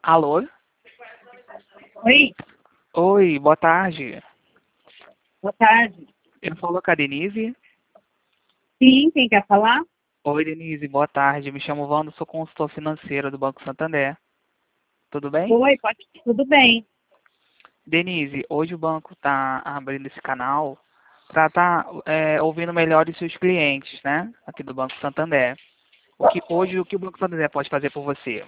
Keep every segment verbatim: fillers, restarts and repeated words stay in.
Alô? Oi, Oi, boa tarde. boa tarde. Eu falo com a Denise. Sim, quem quer falar? Oi, Denise, boa tarde. Me chamo Wanda, sou consultor financeiro do Banco Santander. Tudo bem? Oi, pode, tudo bem. Denise, hoje o banco está abrindo esse canal para estar ouvindo melhor os seus clientes, né? Aqui do Banco Santander. O que, hoje, o que o Banco Santander pode fazer por você?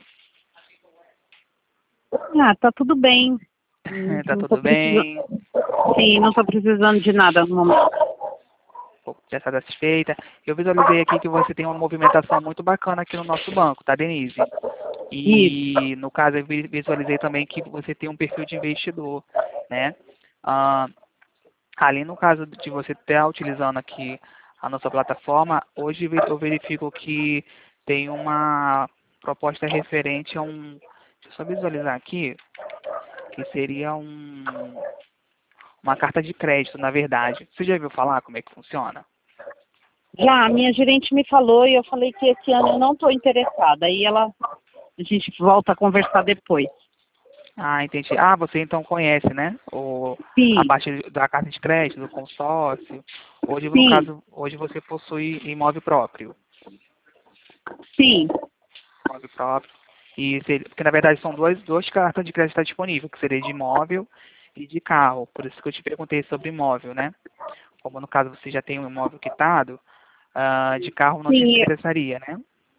Ah, tá tudo bem. Hum, Tá Não tô tudo precisando. bem? Sim, não tô precisando de nada no momento. Já está satisfeita? Eu visualizei aqui que você tem uma movimentação muito bacana aqui no nosso banco, tá, Denise? Isso. E no caso eu vi- visualizei também que você tem um perfil de investidor, né? Ah, ali no caso de você estar utilizando aqui a nossa plataforma, hoje ve- eu verifico que tem uma proposta referente a um, deixa eu só visualizar aqui, que seria um, uma carta de crédito, na verdade. Você já ouviu falar como é que funciona? Já, a minha gerente me falou e eu falei que esse ano eu não tô interessada. Aí ela, a gente volta a conversar depois. Ah, entendi. Ah, você então conhece, né? O, a Sim, parte da carta de crédito, do consórcio. Hoje, no sim, caso, hoje você possui imóvel próprio. sim. Imóvel próprio. E seria, porque na verdade são duas, duas cartas de crédito que está disponível, que seria de imóvel e de carro. Por isso que eu te perguntei sobre imóvel, né? Como no caso você já tem um imóvel quitado, ah, de carro não te Sim, interessaria, né?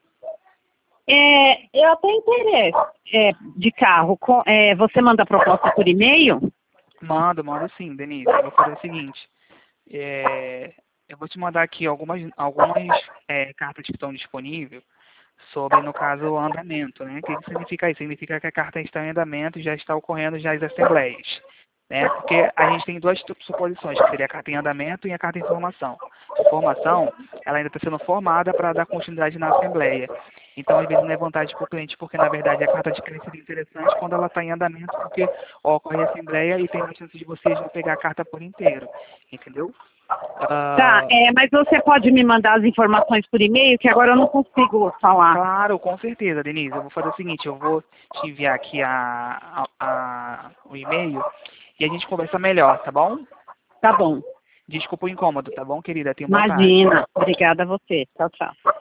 é, eu até interesse é, de carro. Com- é, você manda a proposta por e-mail? Mando, mando sim, Denise. Eu vou fazer o seguinte. É, eu vou te mandar aqui algumas, algumas é, cartas que estão disponíveis sobre, no caso, o andamento, né? O que que significa isso? Significa que a carta está em andamento e já está ocorrendo já as assembleias, né? Porque a gente tem duas tu- suposições, que seria a carta em andamento e a carta em formação. A formação, ela ainda está sendo formada para dar continuidade na assembleia. Então, às vezes, não é vantagem para o cliente, porque, na verdade, a carta de crédito é interessante quando ela está em andamento, porque ocorre a assembleia e tem a chance de você já pegar a carta por inteiro, entendeu? Tá, Ah, é, mas você pode me mandar as informações por e-mail, que agora eu não consigo falar. claro, com certeza, Denise. Eu vou fazer o seguinte, eu vou te enviar aqui a, a- a- o e-mail e a gente conversa melhor, tá bom? Tá bom. Desculpa o incômodo, tá bom, querida? Tenha boa tarde. Imagina. Obrigada a você. Tchau, tchau.